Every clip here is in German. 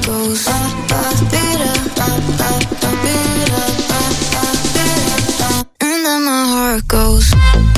goes. And then my heart goes.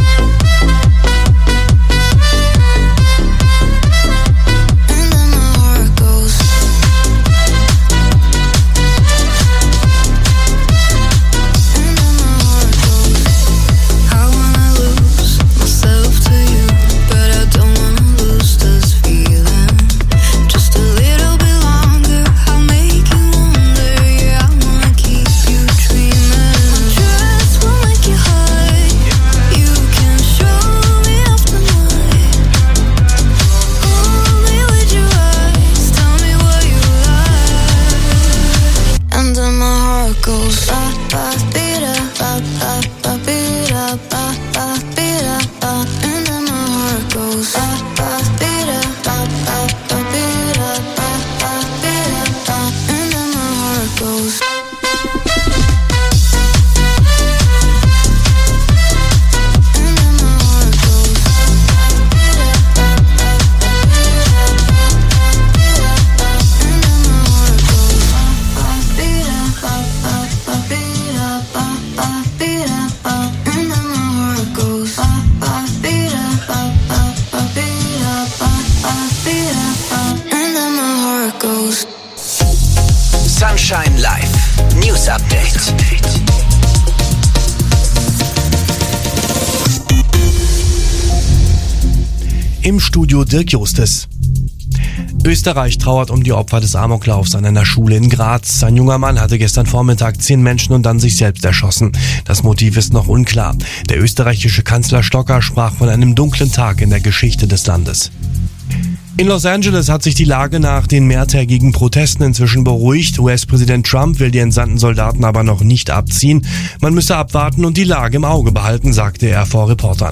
Sunshine Live News Update. Im Studio Dirk Justes. Österreich trauert um die Opfer des Amoklaufs an einer Schule in Graz. Ein junger Mann hatte gestern Vormittag 10 Menschen und dann sich selbst erschossen. Das Motiv ist noch unklar. Der österreichische Kanzler Stocker sprach von einem dunklen Tag in der Geschichte des Landes. In Los Angeles hat sich die Lage nach den mehrtägigen Protesten inzwischen beruhigt. US-Präsident Trump will die entsandten Soldaten aber noch nicht abziehen. Man müsse abwarten und die Lage im Auge behalten, sagte er vor Reportern.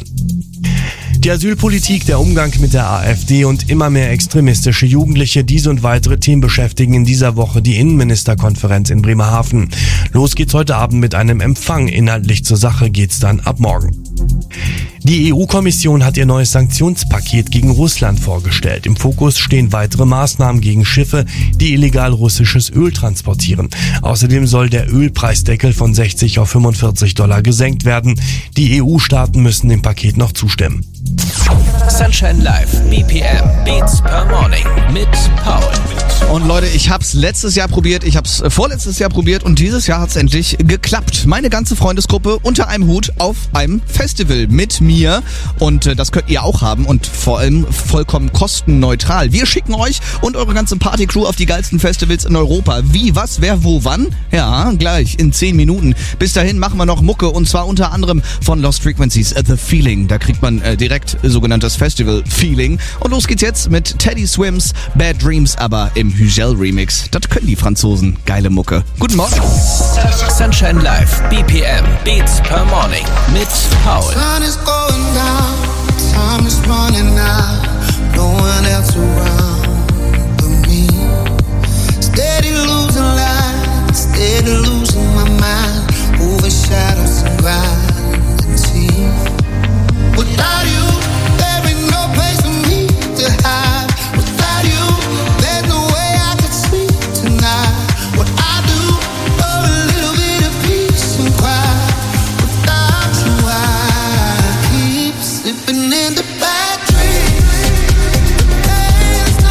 Die Asylpolitik, der Umgang mit der AfD und immer mehr extremistische Jugendliche, diese und weitere Themen beschäftigen in dieser Woche die Innenministerkonferenz in Bremerhaven. Los geht's heute Abend mit einem Empfang. Inhaltlich zur Sache geht's dann ab morgen. Die EU-Kommission hat ihr neues Sanktionspaket gegen Russland vorgestellt. Im Fokus stehen weitere Maßnahmen gegen Schiffe, die illegal russisches Öl transportieren. Außerdem soll der Ölpreisdeckel von 60 auf $45 gesenkt werden. Die EU-Staaten müssen dem Paket noch zustimmen. Sunshine Live, BPM, Beats per Morning mit Paul. Und Leute, ich hab's letztes Jahr probiert, ich hab's vorletztes Jahr probiert und dieses Jahr hat's endlich geklappt. Meine ganze Freundesgruppe unter einem Hut auf einem Festival mit mir und das könnt ihr auch haben und vor allem vollkommen kostenneutral. Wir schicken euch und eure ganze Partycrew auf die geilsten Festivals in Europa. Wie, was, wer, wo, wann? Ja, gleich in 10 Minuten. Bis dahin machen wir noch Mucke und zwar unter anderem von Lost Frequencies, The Feeling. Da kriegt man direkt sogenanntes Festival-Feeling. Und los geht's jetzt mit Teddy Swims, Bad Dreams, aber im Hügel-Remix. Das können die Franzosen. Geile Mucke. Guten Morgen. Sunshine Live, BPM, Beats per Morning mit Paul. Sun is going down, time is running out, no one else around but me. Steady losing light, steady losing my mind, over shadows and grind and teeth. Without you, there ain't no place for me to hide. Without you, there's no way I could sleep tonight. What I do for a little bit of peace and quiet. Without you, I keep slipping into bad dreams. Dance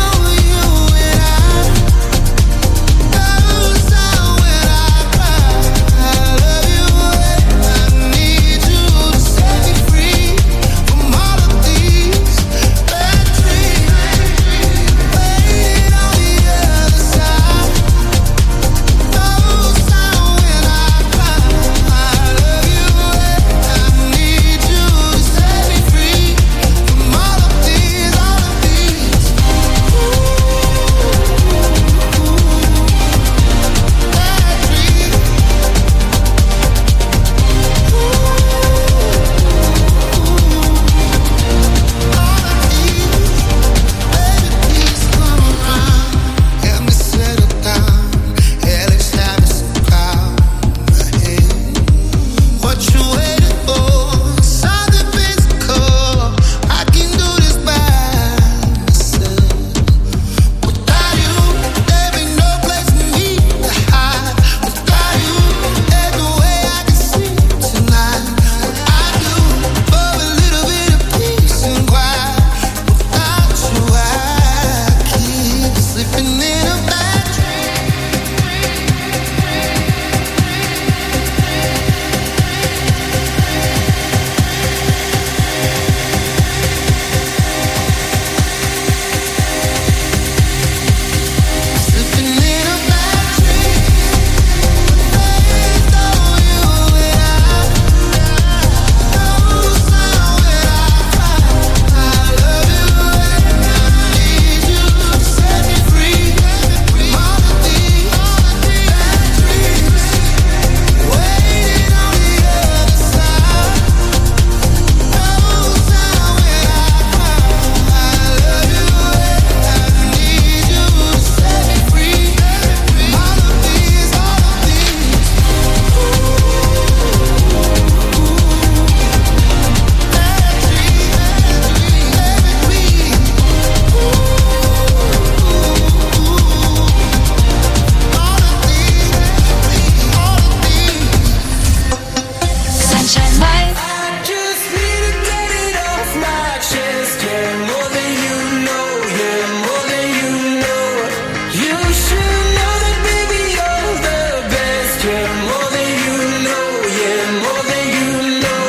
should know that, baby, you're the best. Yeah, more than you know, yeah, more than you know.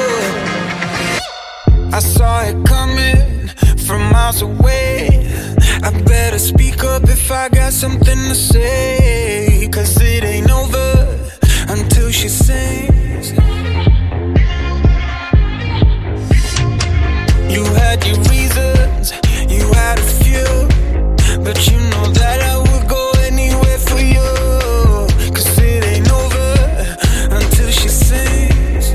I saw it coming from miles away. I better speak up if I got something to say, 'cause it ain't over until she sings. You had your reasons, you had a few, but you know that I would go anywhere for you, 'cause it ain't over until she sings.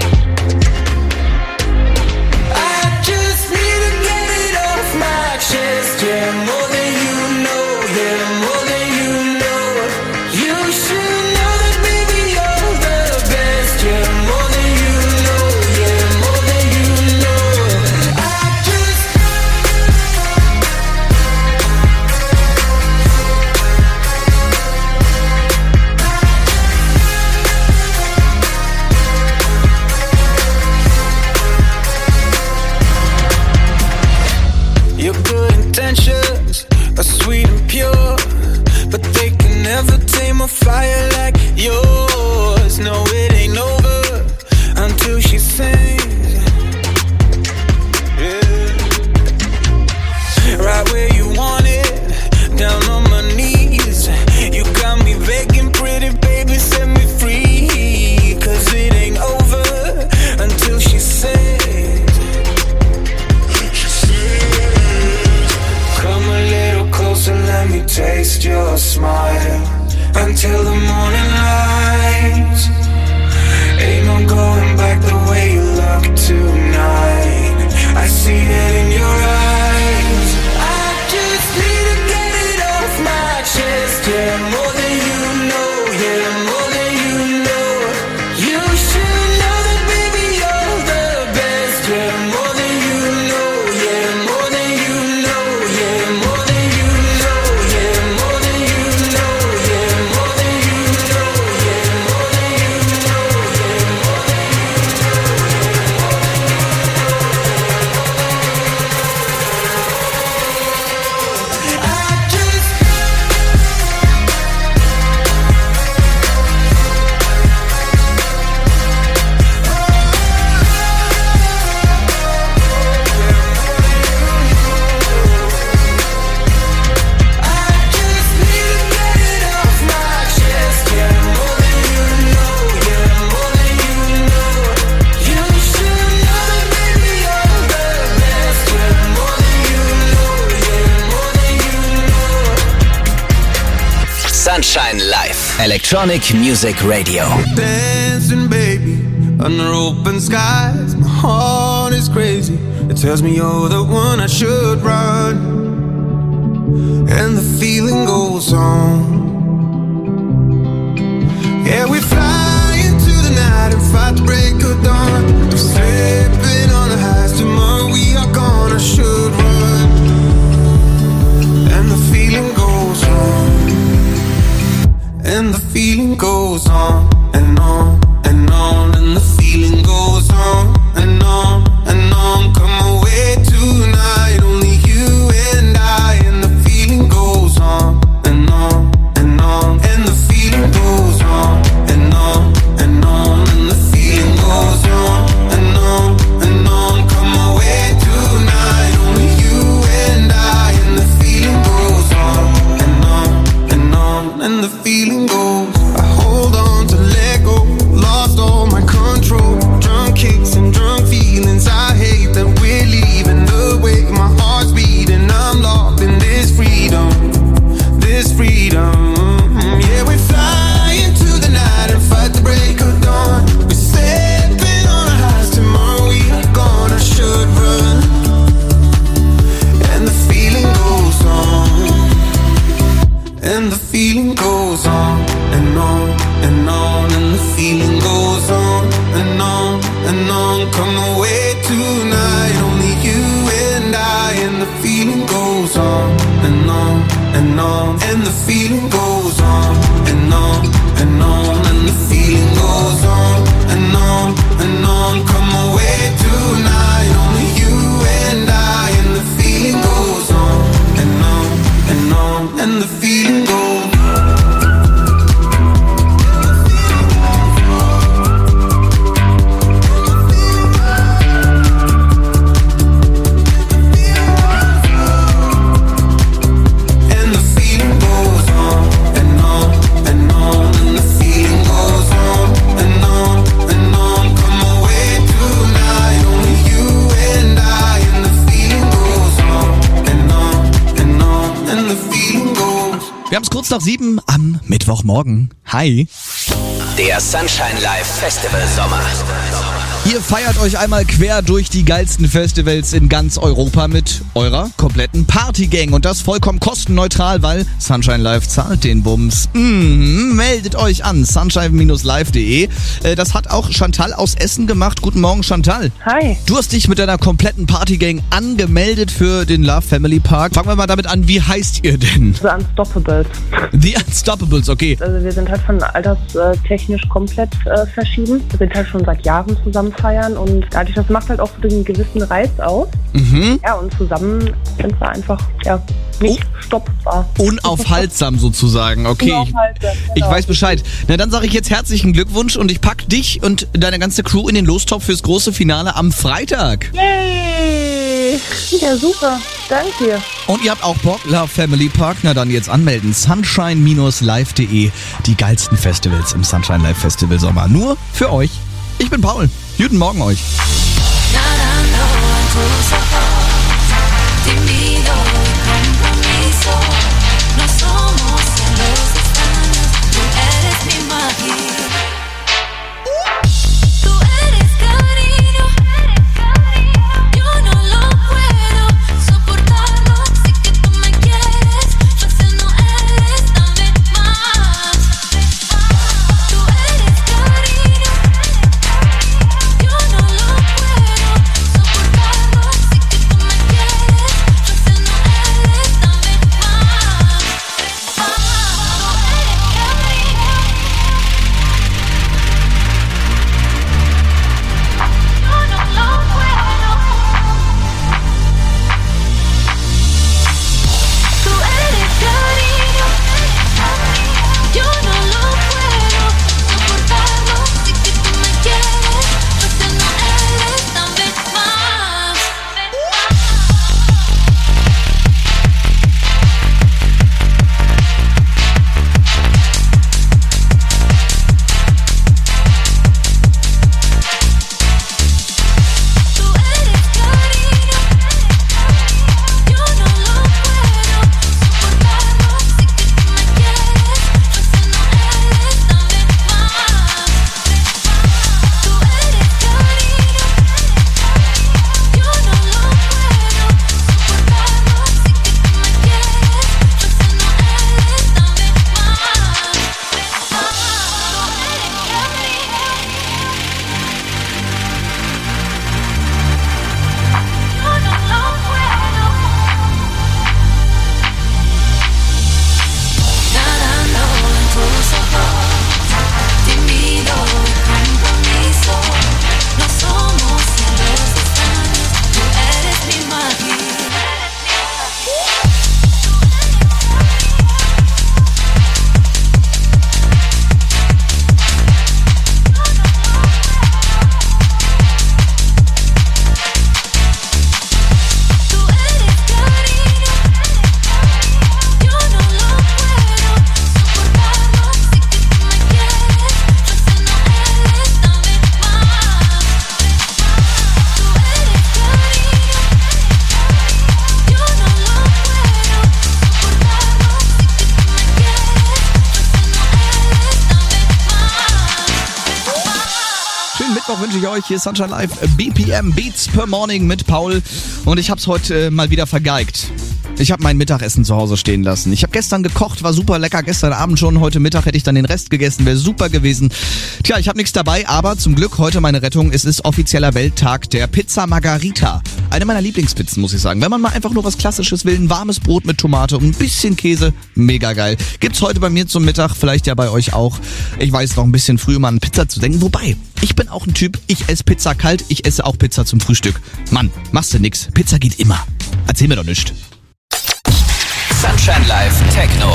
I just need to get it off my chest, yeah, more than you know, yeah, more than you know. You should know that, baby, you're the best, yeah, more than you know, yeah, more than you know. I just Your good intentions are sweet and pure, but they can never tame a fire like yours. No, it ain't over until she sings. Yeah. Right where you want it, down on my knees. You got me begging, pretty baby, set me free, 'cause it ain't over until she sings. Come a little closer, let me taste your smile until the morning light. Ain't no going back the way you look tonight. I see it in your eyes. I just need to get it off my chest, yeah, more than you know, yeah, more than you know. You should know that, baby, you're the best, yeah, more than you know, yeah, more than you know, yeah, more than you know, yeah, more than you know, yeah, more than you know, yeah, more than you know, yeah, more than I just need to get it off my chest, yeah, more than you know, yeah, more than you know. You should know that, baby, you're the best, yeah, more than you know, yeah, more than you know. Sunshine Live. Electronic Music Radio. Dancing, baby, under open skies. My heart is crazy. It tells me you're the one I should run, and the feeling goes on. Yeah, we fly into the night and fight the break of dawn. We're slipping on the highs. Tomorrow we are gone. I should run, and the feeling goes on. And the feeling goes on and on and on, and the feeling goes on and on and on. Come away tonight, only you and I, and the feeling goes on and on and on, and the feeling goes on and on and on, and the feeling goes on and on and on. Come away tonight, only you and I, and the feeling goes on and on and on, and the feeling goes. I hold on to let go, lost all my control. Drunk kicks and drunk feelings. I hate that we're leaving the way my heart's beating. I'm locked in this freedom, this freedom. Yeah, we fly into the night and fight the break of dawn. We're stepping on our highs. Tomorrow we are gone. I should run, and the feeling goes on, and the feeling goes on and on and on, and the feeling goes on and on and on. Come away tonight, only you and I, and the feeling goes on and on and on, and the feeling goes on and on and on, and the feeling goes on and on and on. Come away tonight, only you and I, and the feeling goes on and on and on, and the feeling goes Kurz nach 7 am Mittwochmorgen. Hi. Der Sunshine Live Festival Sommer. Ihr feiert euch einmal quer durch die geilsten Festivals in ganz Europa mit eurer kompletten Partygang. Und das vollkommen kostenneutral, weil Sunshine Live zahlt den Bums. Meldet euch an, sunshine-live.de. Das hat auch Chantal aus Essen gemacht. Guten Morgen, Chantal. Hi. Du hast dich mit deiner kompletten Partygang angemeldet für den Love Family Park. Fangen wir mal damit an, wie heißt ihr denn? The Unstoppables. The Unstoppables, okay. Also wir sind halt von alterstechnisch komplett verschieden. Wir sind halt schon seit Jahren zusammen feiern und dadurch, das macht halt auch so einen gewissen Reiz aus. Ja, und zusammen sind wir einfach, nicht stoppbar. Unaufhaltsam sozusagen, okay. Unaufhaltsam, Ich genau. weiß Bescheid. Na, dann sage ich jetzt herzlichen Glückwunsch und ich pack dich und deine ganze Crew in den Lostopf fürs große Finale am Freitag. Yay! Ja, super. Danke dir. Und ihr habt auch Bock, Love Family Park? Na dann jetzt anmelden. Sunshine-live.de. Die geilsten Festivals im Sunshine Live Festival Sommer. Nur für euch. Ich bin Paul. Guten Morgen euch. Nadando a tus ojos, te invito al compromiso. No somos cielos extraños, tú eres mi magia. Tú eres cariño, yo no lo puedo soportarlo. Sé que tú me quieres, fácil no eres, dame más. Tú eres cariño, yo no lo puedo soportarlo. Sé que tú me quieres, fácil no eres, dame más. Tú eres cariño. Yo no lo puedo. Tú eres cariño. Yo no lo puedo soportarlo. Sé que tú me quieres, fácil no eres, dame más. Tú eres cariño, yo no lo puedo soportarlo. Sé que tú me quieres, fácil no eres, dame más. Tú eres cariño, yo no lo puedo soportarlo. Sé que tú me quieres, fácil no eres, dame más. Yo no lo puedo. Nadando en tus ojos, te invito al compromiso. No somos cielos extraños, tú eres mi magia. Tú eres cariño, yo no lo puedo soportarlo. Sé que tú me quieres, fácil no eres, dame más. Tú eres cariño, yo no lo puedo soportarlo. Sé que tú me quieres, fácil no eres, dame más. Schönen Mittwoch wünsche ich euch. Hier ist Sunshine Live, BPM Beats per Morning mit Paul. Und ich hab's heute mal wieder vergeigt. Ich habe mein Mittagessen zu Hause stehen lassen. Ich habe gestern gekocht, war super lecker. Gestern Abend schon, heute Mittag hätte ich dann den Rest gegessen, wäre super gewesen. Tja, ich habe nichts dabei, aber zum Glück heute meine Rettung. Es ist offizieller Welttag der Pizza Margherita. Eine meiner Lieblingspizzen, muss ich sagen. Wenn man mal einfach nur was Klassisches will, ein warmes Brot mit Tomate und ein bisschen Käse, mega geil. Gibt's heute bei mir zum Mittag, vielleicht ja bei euch auch. Ich weiß, noch ein bisschen früh mal an Pizza zu denken. Wobei, ich bin auch ein Typ, ich esse Pizza kalt, ich esse auch Pizza zum Frühstück. Mann, machst du nix. Pizza geht immer. Erzähl mir doch nichts. Sunshine Live Techno.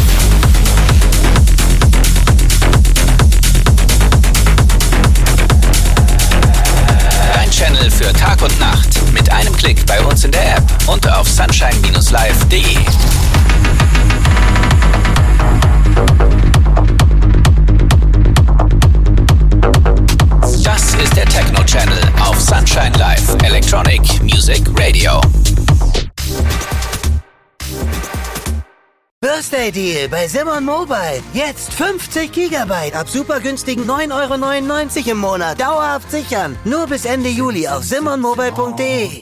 Dein Channel für Tag und Nacht. Mit einem Klick bei uns in der App und auf sunshine-live.de. Das ist der Techno-Channel auf Sunshine Live Electronic Music Radio. First Birthday-Deal bei Simon Mobile. Jetzt 50 Gigabyte ab super günstigen 9,99 € im Monat. Dauerhaft sichern. Nur bis Ende Juli auf simonmobile.de.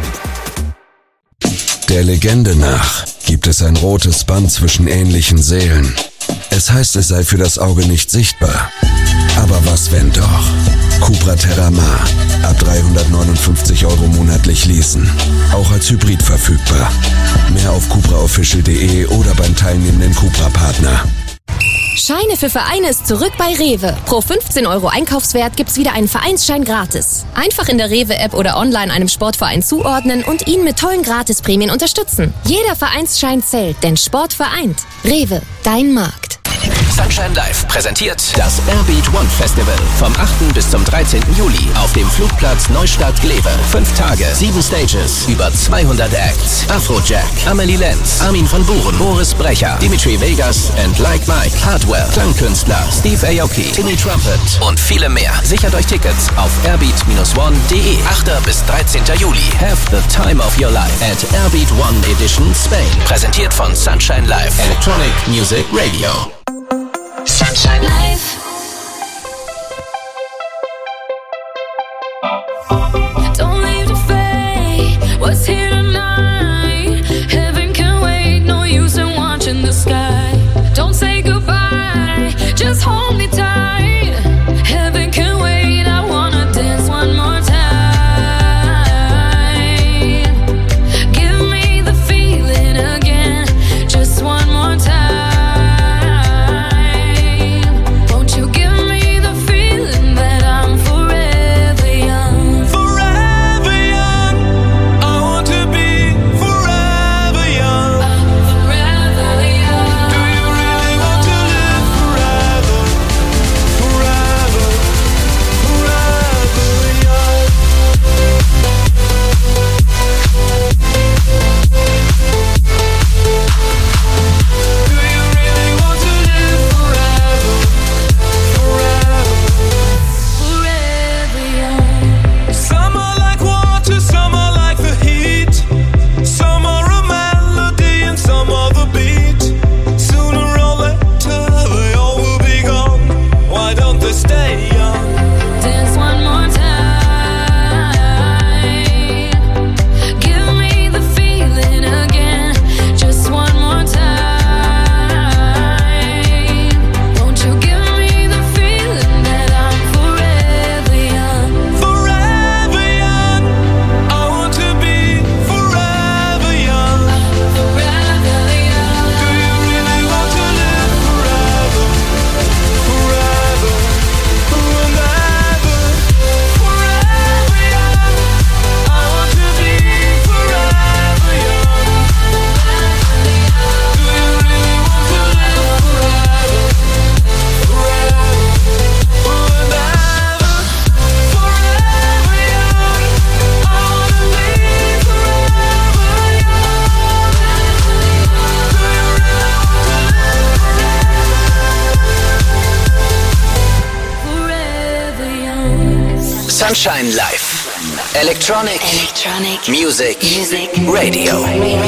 Der Legende nach gibt es ein rotes Band zwischen ähnlichen Seelen. Es heißt, es sei für das Auge nicht sichtbar. Aber was wenn doch? Cupra Terramar. Ab 359 € monatlich leasen. Auch als Hybrid verfügbar. Mehr auf cupraofficial.de oder beim teilnehmenden Cupra-Partner. Scheine für Vereine ist zurück bei Rewe. Pro 15 € Einkaufswert gibt's wieder einen Vereinsschein gratis. Einfach in der Rewe-App oder online einem Sportverein zuordnen und ihn mit tollen Gratisprämien unterstützen. Jeder Vereinsschein zählt, denn Sport vereint. Rewe, dein Markt. Sunshine Live präsentiert das Airbeat One Festival vom 8. bis zum 13. Juli auf dem Flugplatz Neustadt-Glewe. 5 Tage, 7 Stages, über 200 Acts. Afrojack, Amelie Lenz, Armin von Buuren, Boris Brecher, Dimitri Vegas and Like Mike, Hardwell, Klangkünstler, Steve Aoki, Timmy Trumpet und viele mehr. Sichert euch Tickets auf airbeat-one.de. 8. bis 13. Juli. Have the time of your life at Airbeat One Edition Spain. Präsentiert von Sunshine Live Electronic Music Radio. Sunshine Life. Don't leave the fate. What's here tonight? Heaven can wait. No use in watching the sky. Don't say goodbye. Just hold me tight. Heaven can wait. I wanna dance one more time. Give me the feeling again. Just one more time. Sunshine Live. Electronic Music Radio.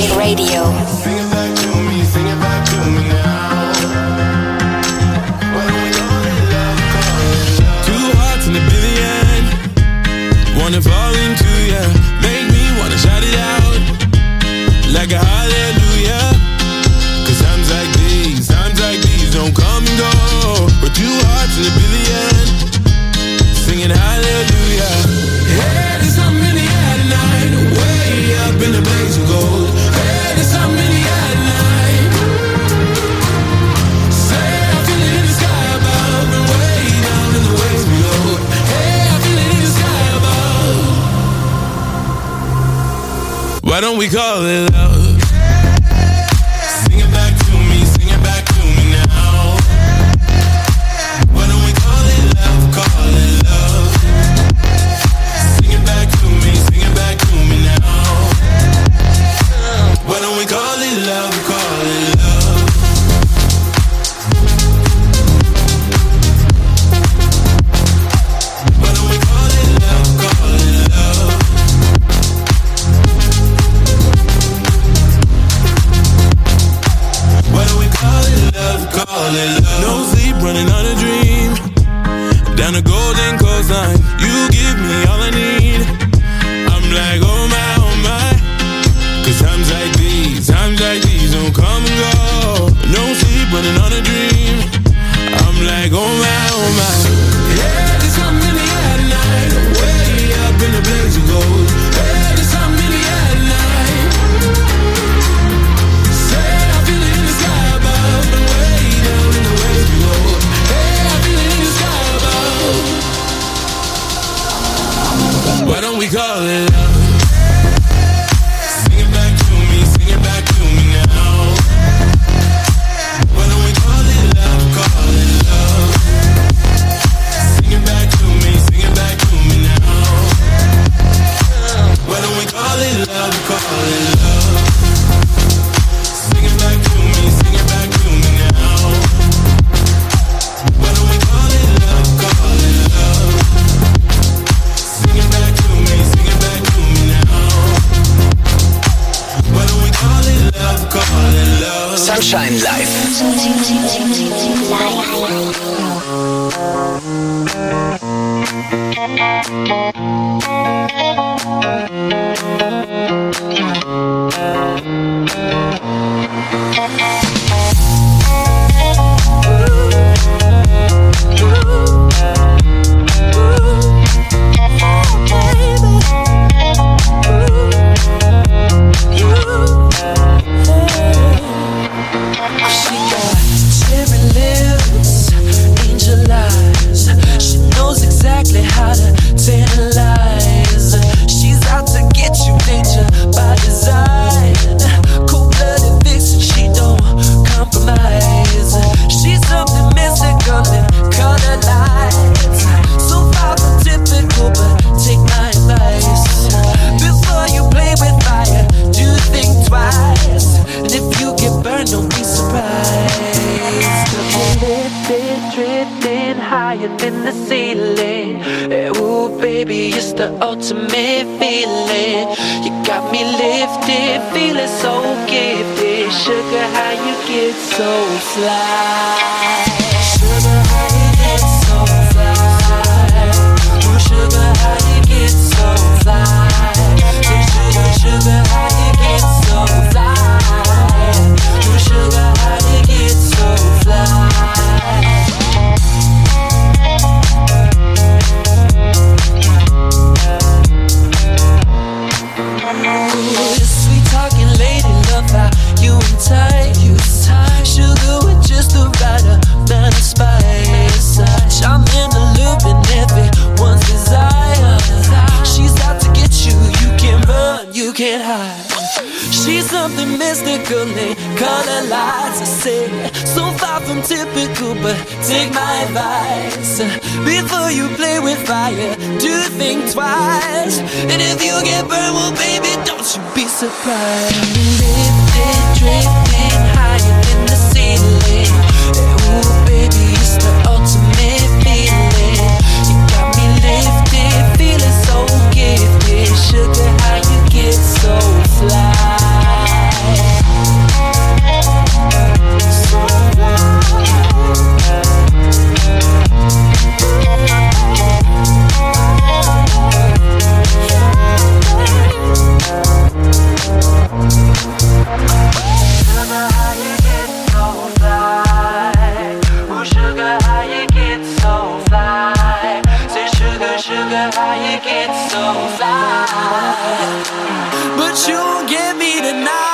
Two hearts in a billion. Wanna fall into ya. Make me wanna shout it out like a hallelujah. 'Cause times like these don't come and go. But two hearts in a billion, singing hallelujah. Hey, there's something in the air tonight, way up in the blaze of gold. Hey, there's something in the air tonight. Say I feel it in the sky above and way down in the waves below. Hey, I feel it in the sky above. Why don't we call it love? Sing it back to me, sing it back to me now. Why don't we call it love, call it love? Sing it back to me now. Why don't we call it love, call it love? Why don't we call it love, call it love? love. No sleep, running on a dream. Down the golden coastline, you give me all I need. I'm like, oh my, cause times like these don't come and go. No sleep, running on a dream. I'm like, oh my. Yeah, there's something in the air tonight. Way up in the blaze of gold. Yeah, there's something in the air tonight. Say I feel it in the sky above, but way down in the waves below. Hey, I feel it in the sky above. Why don't we call it love? Sing it back to me now. Why don't we call it love, call it love? Sing it back to me now. Why don't we call it love, call it love? Sing it back to me now. Why don't we call it love, call it love? Sing it back to me now. Why don't we call it love, call it love? Sunshine Live. She got cherry lips, angel eyes. She knows exactly how to tantalize. She's out to get you, danger by design. Cold-blooded vixen, she don't compromise. She's something mystical in color lights. So far from typical, but take my advice. Before you play with fire, do think twice. And if you get burned, don't be surprised. Lifted, drifting higher than the ceiling. Ooh, baby, it's the ultimate feeling. You got me lifted, feeling so gifted. Sugar, how you get so fly? Sugar, how you get so fly? Ooh, sugar, how you get so fly? Sugar, how you get so fly? Ooh, sugar, how you get so fly? Ooh, sweet talking lady, love how you and tight. Sugar with just the right amount of spice. I'm in the loop and everyone's desire. She's out to get you, you can't run, you can't hide. She's something mystical in color lights. I say, so far from typical, but take my advice. Before you play with fire, do think twice. And if you get burned, well baby, don't you be surprised. Lifted, drifting higher than the ceiling. Ooh baby, it's the ultimate feeling. You got me lifted, feeling so gifted. Sugar, how you get so fly? So Sugar, how you get so fly? Ooh, sugar, how you get so fly? Say sugar, sugar, how you get so fly? But you won't get me tonight.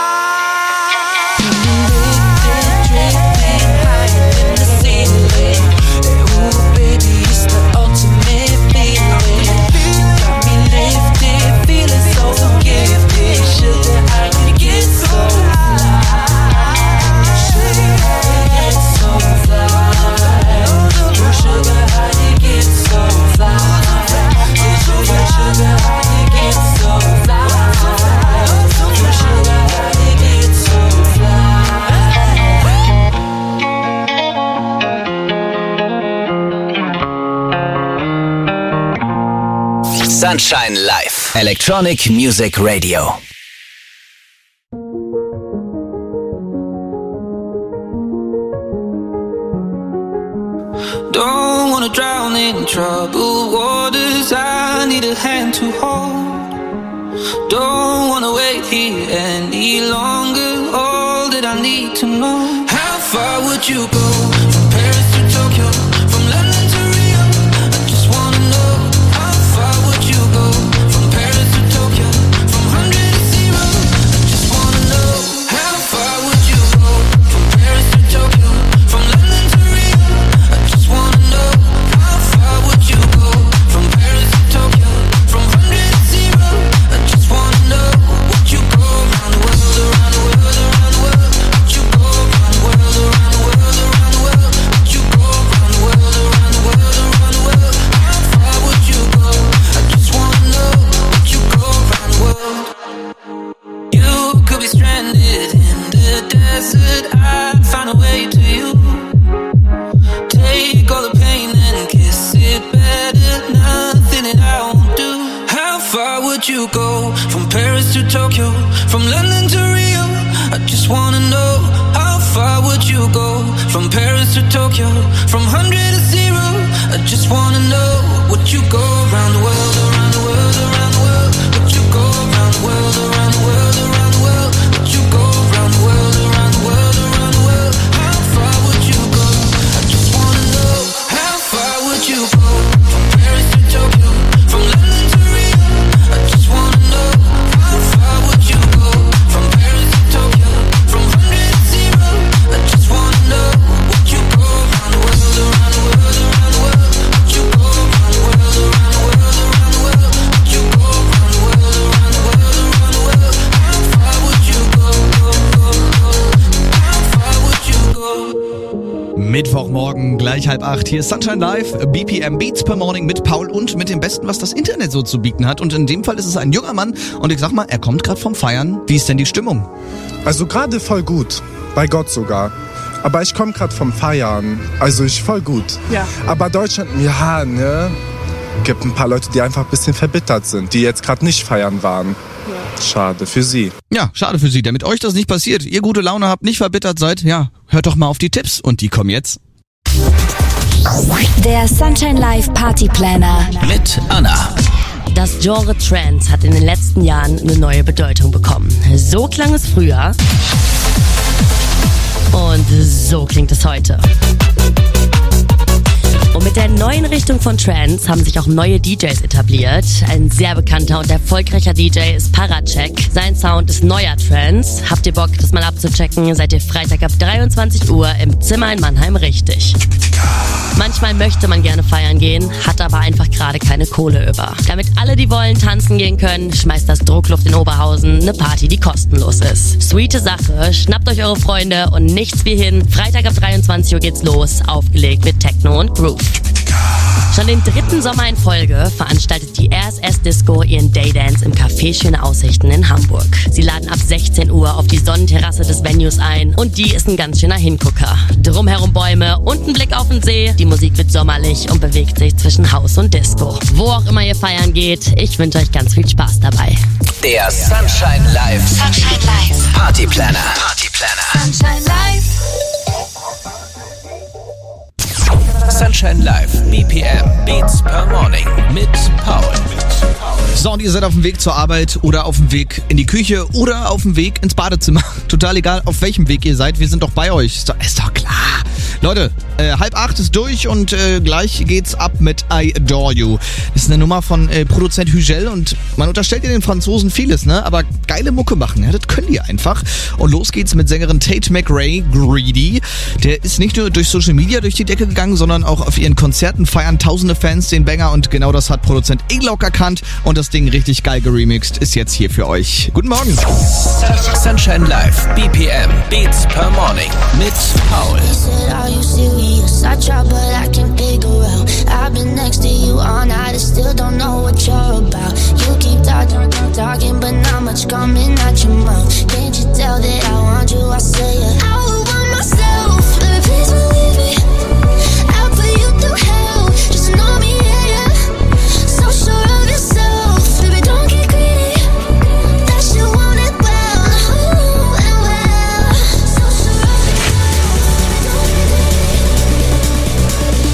Drifting higher than the ceiling. Ooh, baby, it's the ultimate feeling. You got me lifted, feeling so gifted. Sugar, how you get so fly? Sugar, how you get so fly? Ooh, sugar, how you get so fly? Sugar, sugar, how you get so fly? Ooh, sugar, how you get so fly? Sunshine Live. Electronic Music Radio. Don't wanna drown in troubled waters. I need a hand to hold. Don't wanna wait here any longer. All that I need to know. How far would you go? From Paris to Tokyo, from London to Rio. I just wanna know. How far would you go? From Paris to Tokyo, from 100 to 0. I just wanna know. How far would you go? From Paris to Tokyo, from London to Rio. I just wanna know. How far would you go? From Paris to Tokyo, from 100 to 0. I just wanna know. Would you go around the world, around the world, around the world? Would you go around the world, around the world, around the world? Would you go around the world, around the world, around the world? How far would you go? I just wanna know. Would you go around the world? You could be stranded in the desert. I'd find a way to you. Take all the pain and kiss it better. Nothing that I won't do. How far would you go? From Paris to Tokyo, from London to Rio. I just wanna know. How far would you go? From Paris to Tokyo, from 100 to 0. I just wanna know. Would you go around the world, around the world, around the world? Would you go around the world, around the world, around the world? Would you go around the world, around the world, around the world? How far would you go? I just wanna know. How far would you go? From Paris to Tokyo, from London to Rio. I just wanna know. How far would you go? From Paris to Tokyo, from 100 to 0. I just wanna know. Would you go around the world, around the world, around the world? Would you go around the world, around the world, around the world? Would you go around the world, around the world, around the world? How far would you go? How far would you go? Mittwochmorgen, gleich 7:30. Hier ist Sunshine Live, BPM Beats per Morning mit Paul und mit dem Besten, was das Internet so zu bieten hat. Und in dem Fall ist es ein junger Mann. Und ich sag mal, er kommt gerade vom Feiern. Wie ist denn die Stimmung? Also gerade voll gut. Bei Gott sogar. Aber ich komme gerade vom Feiern. Also ich voll gut. Ja. Aber Deutschland, ja, ne? Gibt ein paar Leute, die einfach ein bisschen verbittert sind, die jetzt gerade nicht feiern waren. Schade für sie. Ja, schade für Sie. Damit euch das nicht passiert, ihr gute Laune habt, nicht verbittert seid, ja, hört doch mal auf die Tipps. Und die kommen jetzt. Der Sunshine Live Party Planner. Mit Anna. Das Genre Trance hat in den letzten Jahren eine neue Bedeutung bekommen. So klang es früher und so klingt es heute. Und mit der neuen Richtung von Trance haben sich auch neue DJs etabliert. Ein sehr bekannter und erfolgreicher DJ ist Paracek. Sein Sound ist neuer Trance. Habt ihr Bock, das mal abzuchecken? Seid ihr Freitag ab 23 Uhr im Zimmer in Mannheim richtig. Manchmal möchte man gerne feiern gehen, hat aber einfach gerade keine Kohle über. Damit alle, die wollen, tanzen gehen können, schmeißt das Druckluft in Oberhausen eine Party, die kostenlos ist. Sweete Sache, schnappt euch eure Freunde und nichts wie hin. Freitag ab 23 Uhr geht's los, aufgelegt mit Techno und Groove. Schon den 3. Sommer in Folge veranstaltet die RSS Disco ihren Daydance im Café Schöne Aussichten in Hamburg. Sie laden ab 16 Uhr auf die Sonnenterrasse des Venues ein und die ist ein ganz schöner Hingucker. Drumherum Bäume und ein Blick auf den See. Die Musik wird sommerlich und bewegt sich zwischen Haus und Disco. Wo auch immer ihr feiern geht, ich wünsche euch ganz viel Spaß dabei. Der Sunshine Live Party Planner. Sunshine Live. Sunshine Live BPM Beats per Morning mit Paul. So, und ihr seid auf dem Weg zur Arbeit oder auf dem Weg in die Küche oder auf dem Weg ins Badezimmer. Total egal, auf welchem Weg ihr seid, wir sind doch bei euch. Ist doch klar. Leute, 7:30 ist durch und gleich geht's ab mit I Adore You. Das ist eine Nummer von Produzent Hugel und man unterstellt ja den Franzosen vieles, ne? Aber geile Mucke machen, ja, das können die einfach. Und los geht's mit Sängerin Tate McRae, Greedy. Der ist nicht nur durch Social Media durch die Decke gegangen, sondern auch auf ihren Konzerten feiern tausende Fans den Banger und genau das hat Produzent E-Lock erkannt und das Ding richtig geil geremixed ist jetzt hier für euch. Guten Morgen. Sunshine Live BPM Beats per Morning mit Paul. Are you serious? I try, but I can't figure out. I've been next to you all night, I still don't know what you're about. You keep talking, but not much coming out your mouth. Can't you tell that I want you? I say it. I would want myself, but please believe me. I'll put you through hell, just know me, yeah. So sure of yourself, baby, don't get greedy. That you want it well, and well. So sure of yourself, baby, don't get greedy.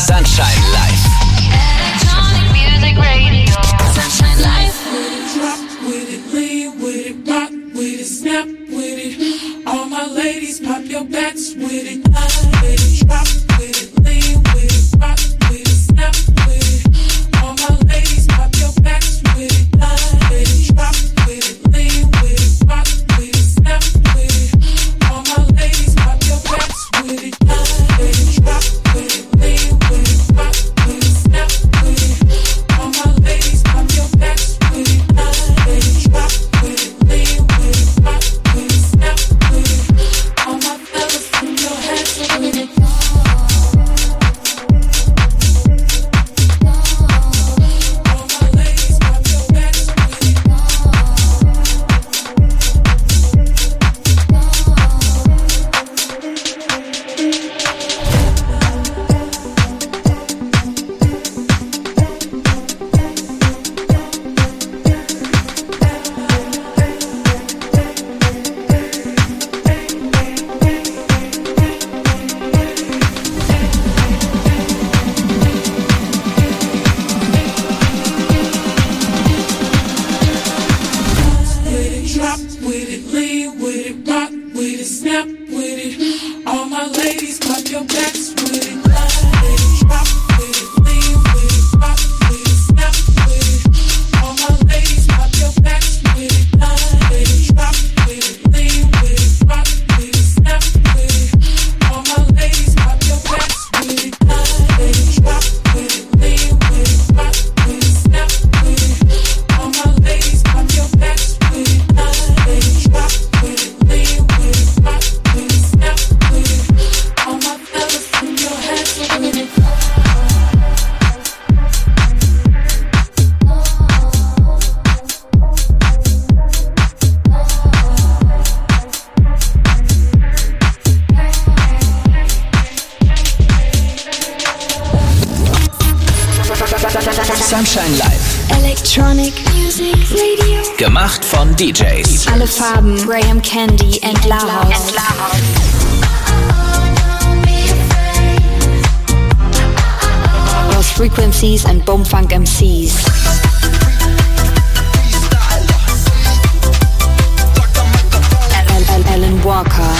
Sunshine Live. Electronic music radio. Sunshine Live. Drop with it, lean with it, rock with it, snap with it. All my ladies, pop your backs with it. With it, drop with it, lean with it, rock with it, snap with it. All my ladies, pop your backs with it. With it, drop with it, lean with it, rock with it, snap with it. All my ladies, pop your backs with it. With it, drop with it, lean with it, rock with it, snap with it. All my ladies, pop your backs with it. With it, drop with it, lean with it, rock with it, snap with it. All my fellas, put your hands with it. Drop with it, lean with it, rock with it, snap with it. All my ladies, pop your backs with it. Drop with it, lean with it, rock with it, snap with it. All my ladies, pop your backs with it. Drop with it, lean with it, rock with it, snap with it. All my ladies, pop your backs with it. Drop with it, lean with it, rock with it, snap with it. All my ladies, pop your backs with it. Drop with it, lean with it, rock with it, snap with it. All my fellas, put your hands with it. Sunshine Live. Electronic music radio. Gemacht von DJs. Alle Farben. Graham Candy and Lahouse. Lost Frequencies and Boomfunk MCs. Alan Walker.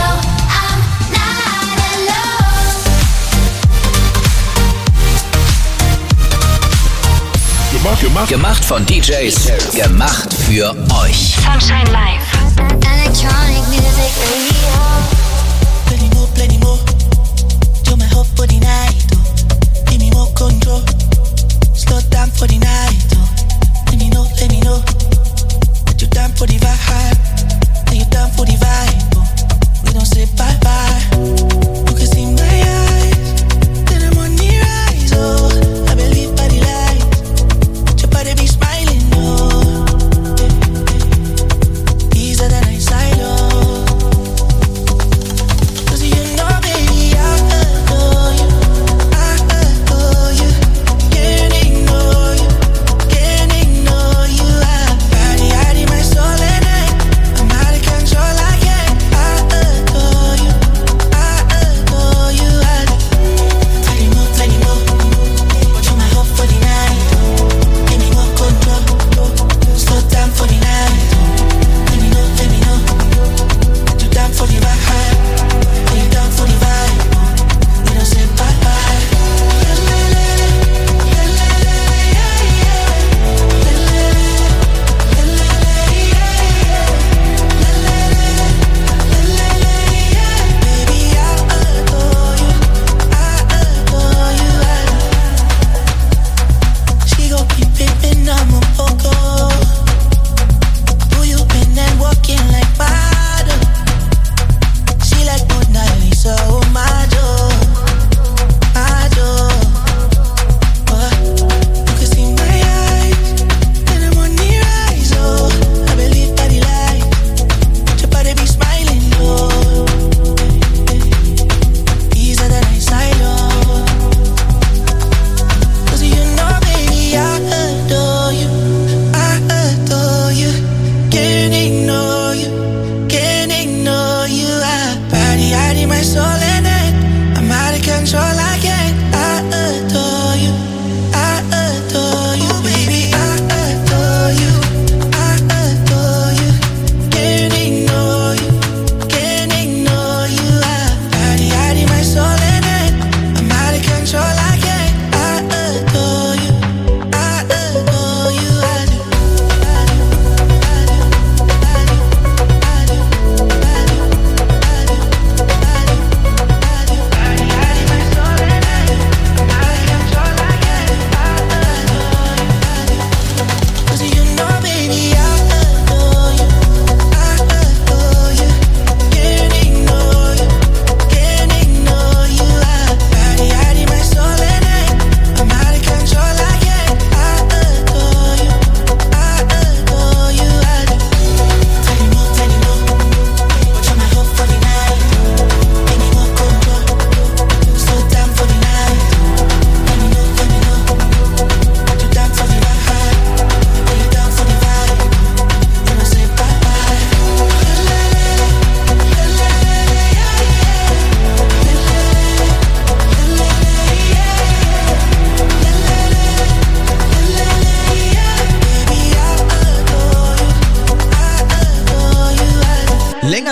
Gemacht von DJs. Gemacht für euch. Sunshine Live. Electronic music radio. Plenty more. You're my hope for the night. Give me more control. Slow down for the night. Let me know. That you're down for the vibe. That you're down for the vibe. We don't say bye bye. You can see my eyes. Then I'm on the rise. Oh, I believe by the light. Your body be smiling. Oh, easier than I silo. Cause you know, baby, I adore you.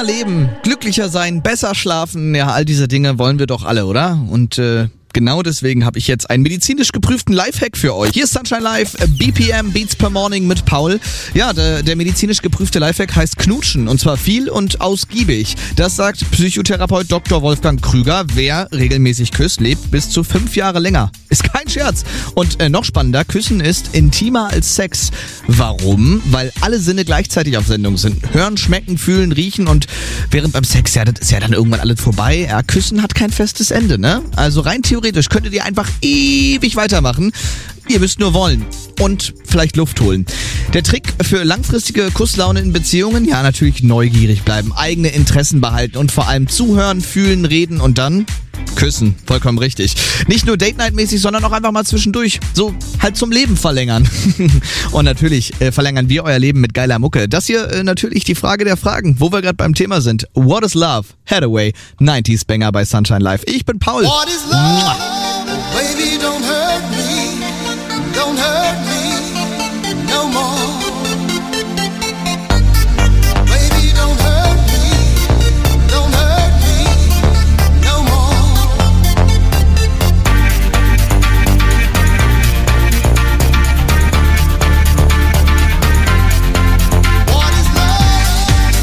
länger leben, glücklicher sein, besser schlafen, ja, all diese Dinge wollen wir doch alle, oder? Und genau deswegen habe ich jetzt einen medizinisch geprüften Lifehack für euch. Hier ist Sunshine Live, BPM, Beats per Morning mit Paul. Ja, der medizinisch geprüfte Lifehack heißt Knutschen und zwar viel und ausgiebig. Das sagt Psychotherapeut Dr. Wolfgang Krüger. Wer regelmäßig küsst, lebt bis zu 5 Jahre länger. Ist kein Scherz. Und noch spannender, Küssen ist intimer als Sex. Warum? Weil alle Sinne gleichzeitig auf Sendung sind. Hören, schmecken, fühlen, riechen und während beim Sex, ja, das ist ja dann irgendwann alles vorbei. Ja, Küssen hat kein festes Ende, ne? Also rein theoretisch könntet ihr einfach ewig weitermachen. Ihr müsst nur wollen und vielleicht Luft holen. Der Trick für langfristige Kusslaune in Beziehungen? Ja, natürlich neugierig bleiben, eigene Interessen behalten und vor allem zuhören, fühlen, reden und dann küssen. Vollkommen richtig. Nicht nur Date-Night-mäßig, sondern auch einfach mal zwischendurch. So halt zum Leben verlängern. Und natürlich verlängern wir euer Leben mit geiler Mucke. Das hier natürlich die Frage der Fragen, wo wir gerade beim Thema sind. What is love? Hathaway, 90s Banger bei Sunshine Live. Ich bin Paul. What is love? Baby, don't hurt me. Don't hurt me no more. Baby, don't hurt me. Don't hurt me no more. What is love?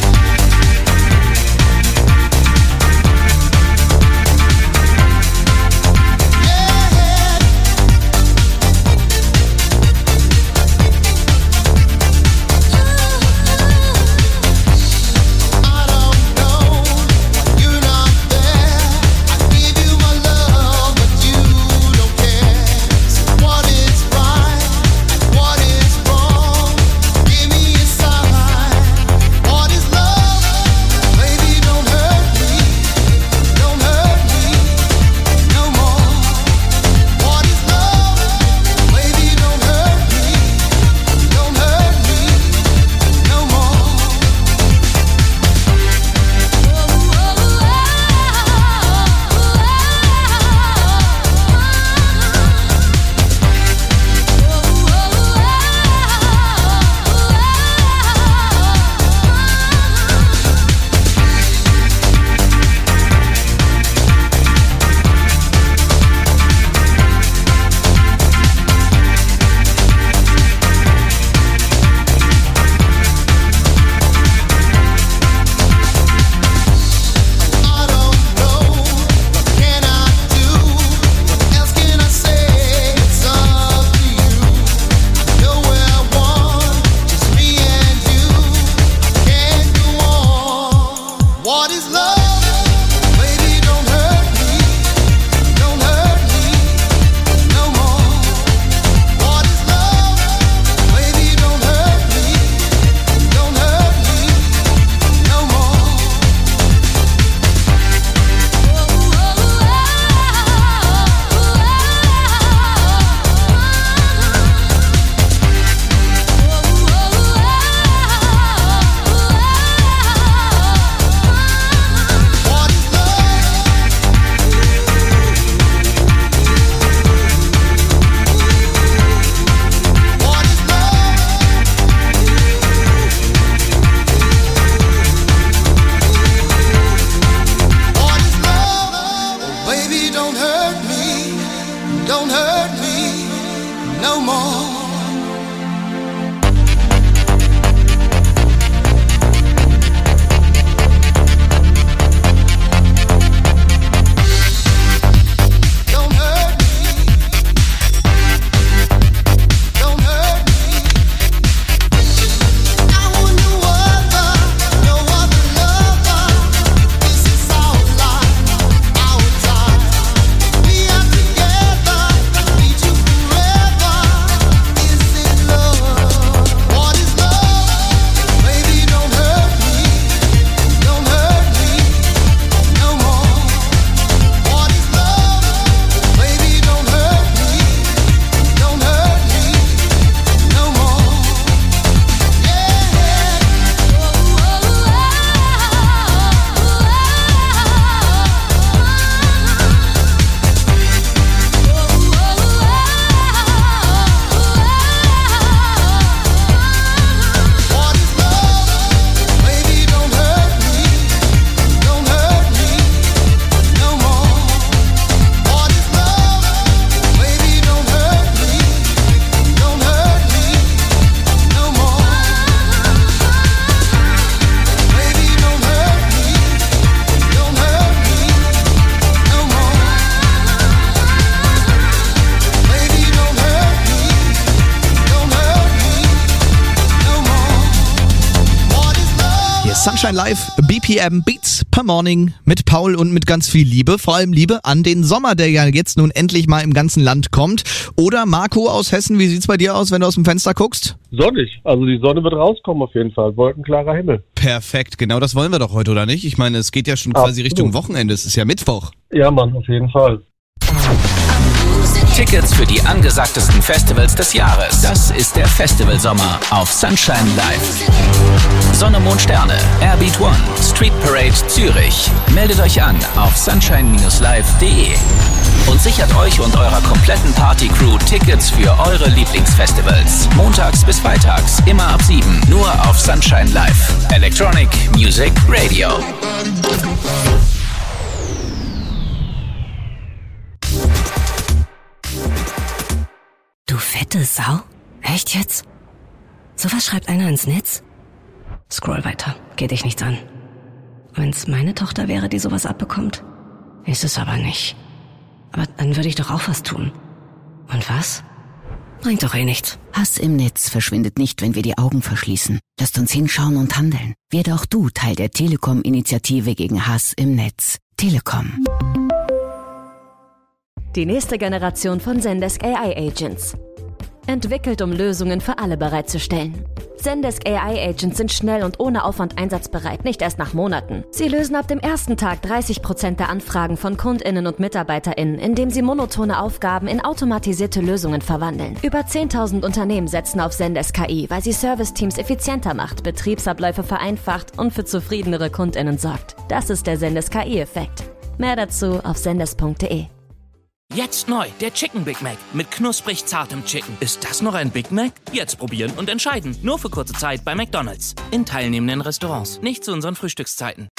Sunshine Live, BPM Beats per Morning mit Paul und mit ganz viel Liebe. Vor allem Liebe an den Sommer, der ja jetzt nun endlich mal im ganzen Land kommt. Oder Marco aus Hessen, wie sieht's bei dir aus, wenn du aus dem Fenster guckst? Sonnig. Also die Sonne wird rauskommen auf jeden Fall. Wolkenklarer Himmel. Perfekt, genau das wollen wir doch heute, oder nicht? Ich meine, es geht ja schon quasi Richtung Wochenende. Es ist ja Mittwoch. Ja, Mann, auf jeden Fall. Tickets für die angesagtesten Festivals des Jahres. Das ist der Festivalsommer auf Sunshine Live. Sonne, Mond, Sterne, Airbeat One, Street Parade Zürich. Meldet euch an auf sunshine-live.de und sichert euch und eurer kompletten Party-Crew Tickets für eure Lieblingsfestivals. Montags bis freitags, immer ab 7, nur auf Sunshine Live. Electronic Music Radio. Du fette Sau? Echt jetzt? Sowas schreibt einer ins Netz? Scroll weiter, geht dich nichts an. Wenn's meine Tochter wäre, die sowas abbekommt? Ist es aber nicht. Aber dann würde ich doch auch was tun. Und was? Bringt doch eh nichts. Hass im Netz verschwindet nicht, wenn wir die Augen verschließen. Lasst uns hinschauen und handeln. Werde auch du Teil der Telekom-Initiative gegen Hass im Netz. Telekom. Die nächste Generation von Zendesk AI Agents. Entwickelt, um Lösungen für alle bereitzustellen. Zendesk AI Agents sind schnell und ohne Aufwand einsatzbereit, nicht erst nach Monaten. Sie lösen ab dem ersten Tag 30% der Anfragen von KundInnen und MitarbeiterInnen, indem sie monotone Aufgaben in automatisierte Lösungen verwandeln. Über 10.000 Unternehmen setzen auf Zendesk KI, weil sie Serviceteams effizienter macht, Betriebsabläufe vereinfacht und für zufriedenere KundInnen sorgt. Das ist der Zendesk KI-Effekt. Mehr dazu auf zendesk.de. Jetzt neu, der Chicken Big Mac mit knusprig zartem Chicken. Ist das noch ein Big Mac? Jetzt probieren und entscheiden. Nur für kurze Zeit bei McDonald's. In teilnehmenden Restaurants. Nicht zu unseren Frühstückszeiten.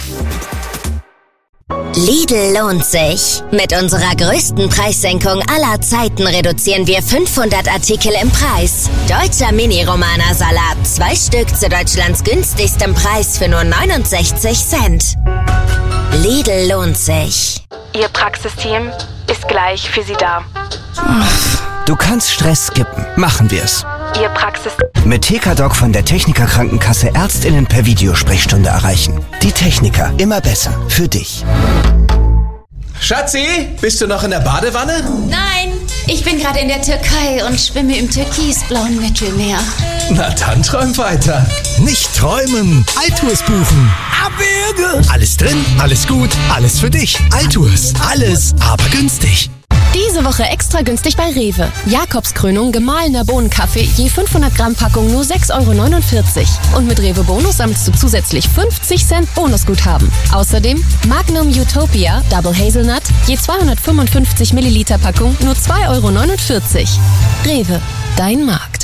Lidl lohnt sich. Mit unserer größten Preissenkung aller Zeiten reduzieren wir 500 Artikel im Preis. Deutscher Mini-Romana-Salat. 2 Stück zu Deutschlands günstigstem Preis für nur 69 Cent. Lidl lohnt sich. Ihr Praxisteam ist gleich für Sie da. Du kannst Stress skippen. Machen wir's. Ihr Praxis... Mit TKDoc von der Techniker Krankenkasse ÄrztInnen per Videosprechstunde erreichen. Die Techniker, immer besser. Für dich. Schatzi, bist du noch in der Badewanne? Nein, ich bin gerade in der Türkei und schwimme im türkisblauen Mittelmeer. Na dann träum weiter. Nicht träumen, Altours buchen. Abwürge! Alles drin, alles gut, alles für dich. Altours, alles, aber günstig. Diese Woche extra günstig bei Rewe. Jakobskrönung gemahlener Bohnenkaffee, je 500 Gramm Packung nur 6,49 €. Und mit Rewe Bonus sammelst du zusätzlich 50 Cent Bonusguthaben. Außerdem Magnum Utopia Double Hazelnut, je 255 Milliliter Packung nur 2,49 €. Rewe, dein Markt.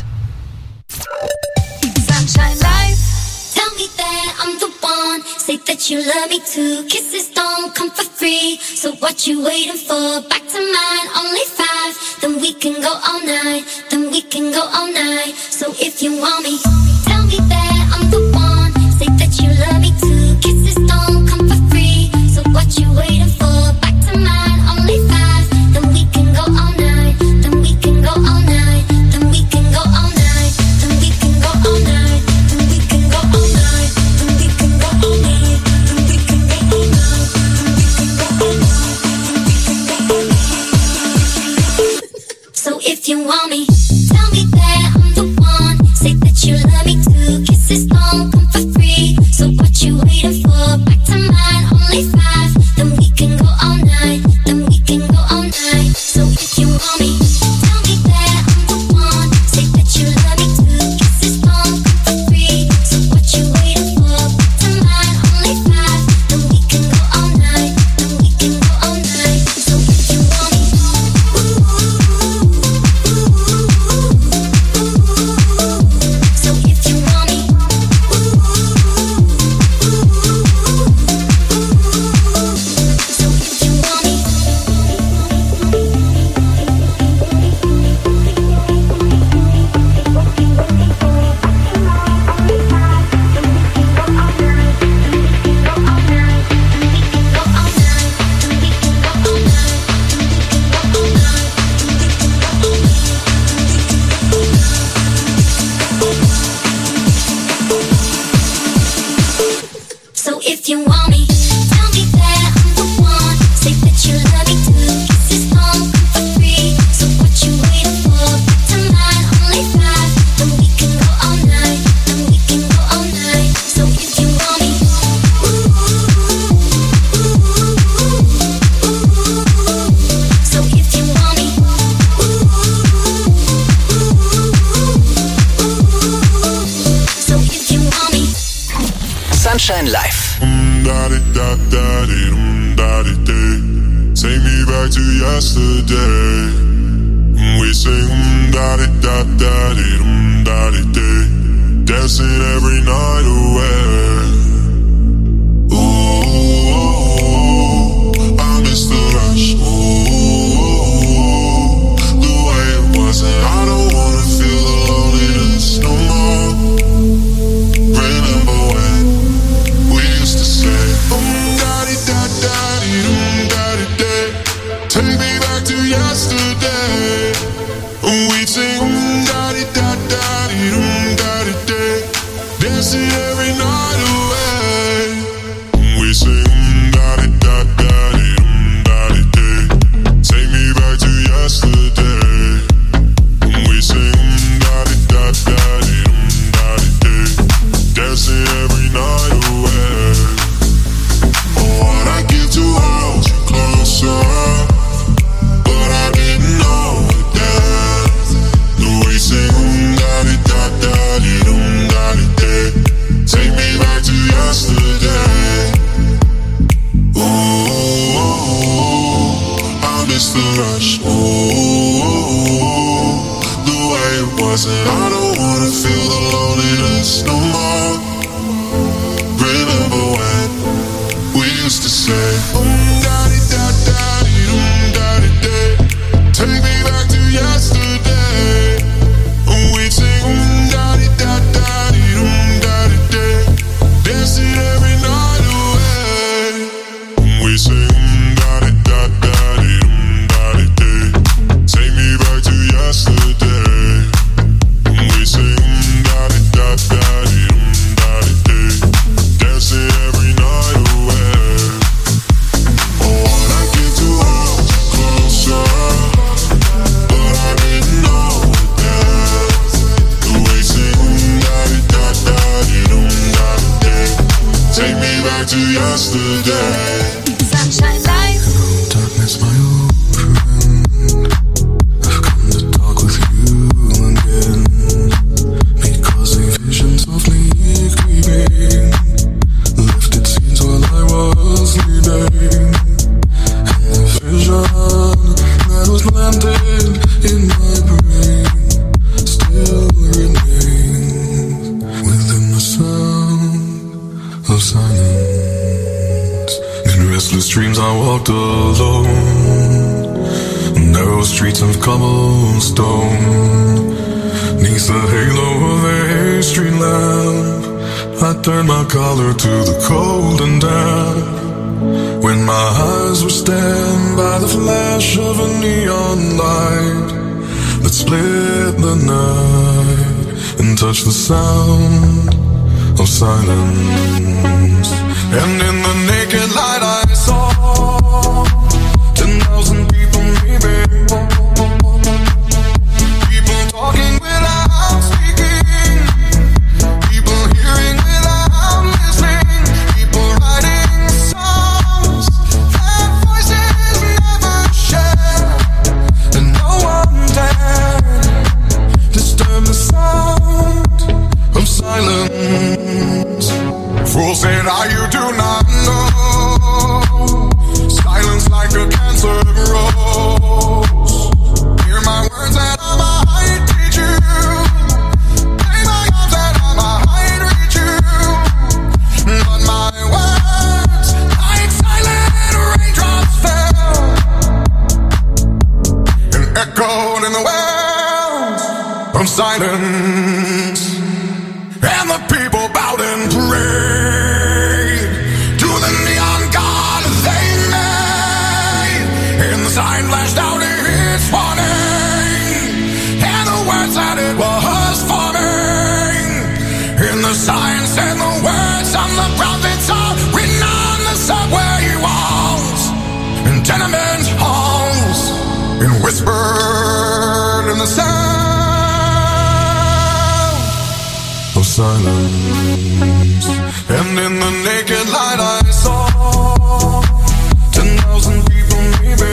Sunshine Life. Tell me that I'm the one. Say that you love me too. Kisses don't come for free. So what you waiting for? Back to mine, only 5. Then we can go all night. Then we can go all night. So if you want me, tell me that I'm the one. Say that you love me too. Kisses don't come for free. So what you waiting for? Back to mine, only 5. Then we can go all night. Then we can go all night. Then we can go all night. Then we can go all night. Then we can go all night. Then we can go all night. Then we can go all night. Then we can go all night. Then we can go all night. So if you want me, tell me that I'm the one. Say that you love me too. Kisses don't come for free. So what you waiting for? Back to mine, only 5. Then we can go all night. Then we can go all night. So if you want me, tell me that I'm the one. Say that you love me too. Kisses don't come for free. So what you waiting for? Back to mine, only 5. Then we can go all night. Then we can go all night. So if you want me, so if you want me, Sunshine Live. Take me back to yesterday. We sing da-di-da-da-di-dum-da-di-day. Dancing every night away. Ooh, I miss the rush. Ooh, the way it was, and I don't wanna feel the loneliness no more. Remember when we used to say da-di-da-da-di-dum-da-di-day. Take me back to yesterday. We'd sing da-di-da-da-di-dum-da-di-day. Dancing every night away. We sing da-di-da-da-di-dum-da-di-day. Take me back to yesterday. We sing da-di-da-da-di-dum-da-di-day. Dancing every night away. What I give to hold you closer, but I didn't know that. The way sing da-di-da-da-di-dum-da-di-day. Take me back to yesterday. Ooh, I miss the rush. Ooh, the way it was, and I don't wanna feel the loneliness no more. Remember when we used to say da-di-da-da-di-dum-da-di-day. Take me back to yesterday. We'd sing da-di-da-da-di-dum-da-di-day. Dancing every night away. We sing da-di-da-da-di-dum-da-di-day. Take me back to yesterday. We sing da-di-da-da-di-dum-da-di-day. Dancing every night away. What I give to hold you closer, but I didn't know that. The way sing da-di-da-da-di-dum-da-di-day. Take me back to yesterday. Sunshine Life. Darkness, my old friend. I've come to talk with you again, because a vision softly creeping left its scenes while I was sleeping. And the vision that was planted in my brain still remains within the sound of silence. In restless dreams I walked alone, narrow streets of cobblestone. Neath the halo of a street lamp, I turned my collar to the cold and damp. When my eyes were stabbed by the flash of a neon light that split the night and touched the sound of silence. And in the naked light I saw 10,000 people maybe. People talking without speaking. People hearing without listening. People writing songs that voices never share. And no one dared disturb the sound of silence. Fools say now you do not know. Silence like a cancer grows. Hear my words and I might teach you. Play my arms and I might reach you. But my words like silent raindrops fell and echoed in the wells of silence. And the people bowed and prayed to the neon god they made. And the sign flashed out its warning, and the words that it was forming. And the sign said the words on the prophets are written on the subway walls and tenement halls, and whispered in the sound of silence. And in the naked light I saw 10,000 people maybe.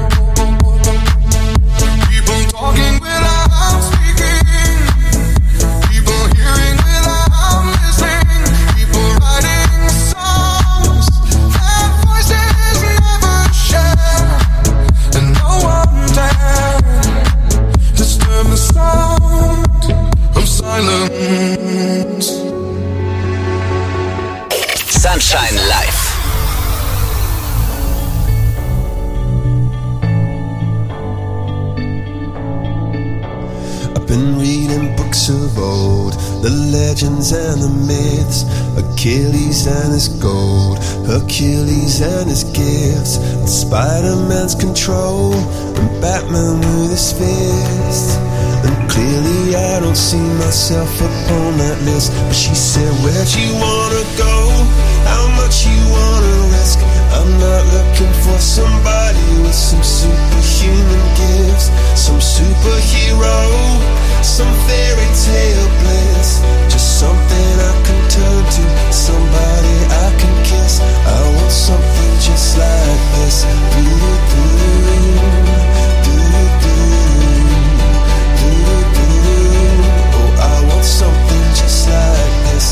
People talking without speaking. People hearing without listening. People writing Been reading books of old, the legends and the myths, Achilles and his gold, Hercules and his gifts, and Spider-Man's control, and Batman with his fists. And clearly I don't see myself upon that list. But she said, where'd you wanna go? How much you wanna risk? I'm not looking for somebody with some superhuman gifts, some superhero, some fairy tale bliss. Just something I can turn to, somebody I can kiss. I want something just like this. Oh, I want something just like this.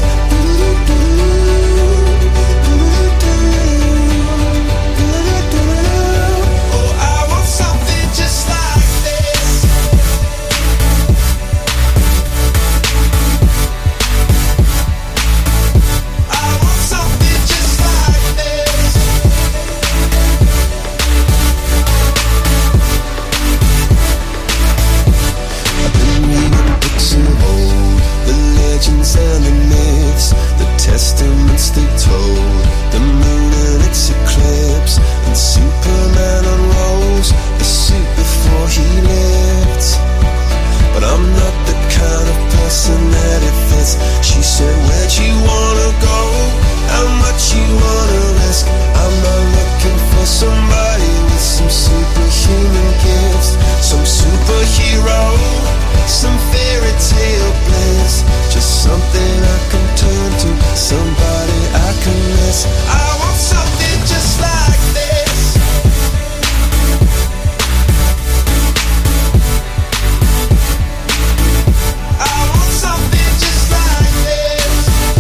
And the myths, the testaments they told, the moon and its eclipse, and Superman unrolls the suit before he lived. But I'm not the kind of person that it fits. She said, where'd you wanna go? How much you wanna risk? I'm not looking for somebody with some superhuman gifts, some superhero, some fairy tale bliss. Just something I can turn to, somebody I can miss. I want something just like this. I want something just like this.